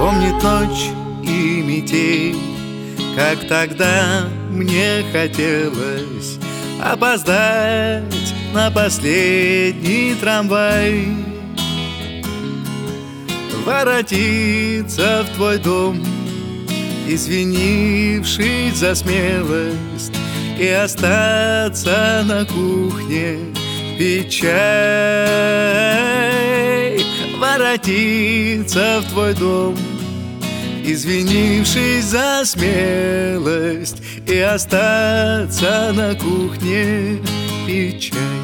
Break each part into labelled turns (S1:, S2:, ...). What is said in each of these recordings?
S1: Помнит ночь и метель, как тогда мне хотелось опоздать на последний трамвай, воротиться в твой дом, извинившись за смелость, и остаться на кухне пить чай. Воротиться в твой дом, извинившись за смелость, и остаться на кухне пить чай.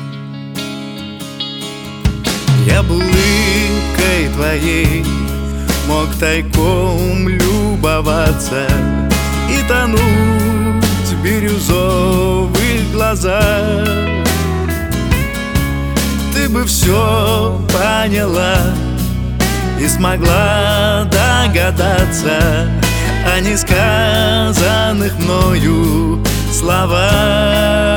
S1: Я бы улыбкой твоей мог тайком любоваться и тонуть в бирюзовых глазах. Ты бы все поняла и смогла догадаться о несказанных мною словах.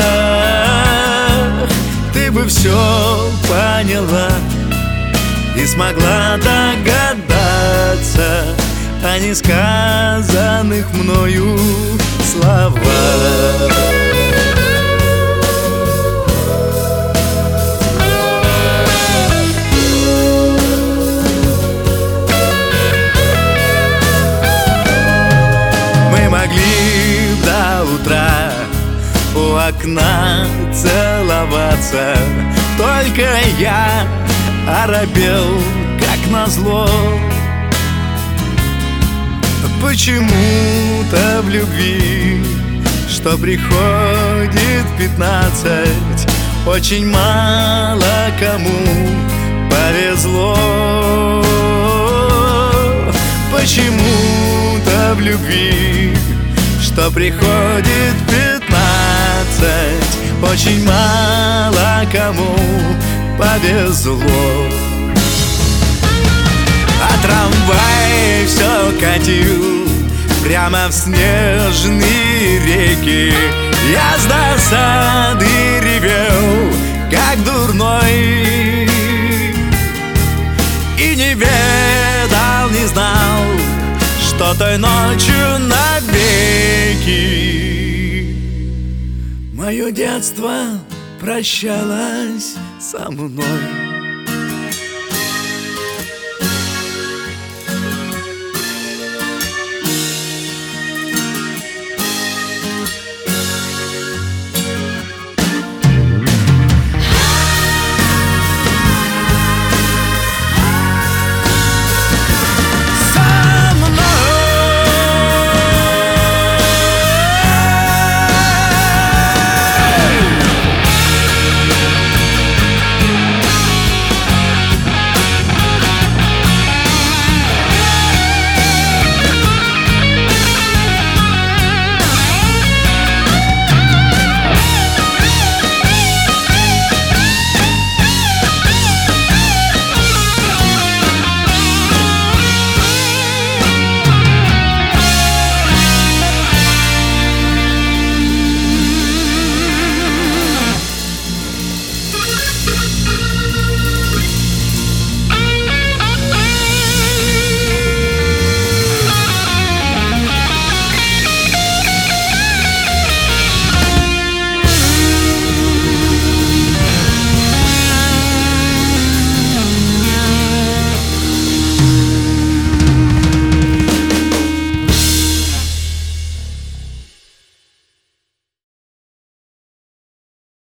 S1: Ты бы все поняла и смогла догадаться о несказанных мною словах. Мы могли до утра у окна целоваться, только я оробел, как назло. Почему-то в любви, что приходит 15, очень мало кому повезло. Почему-то в любви, что приходит 15, очень мало кому повезло. А трамвай все катил прямо в снежные реки. Я с досады ревел, как дурной, и не ведал, не знал, что той ночью навеки мое детство прощалось со мной.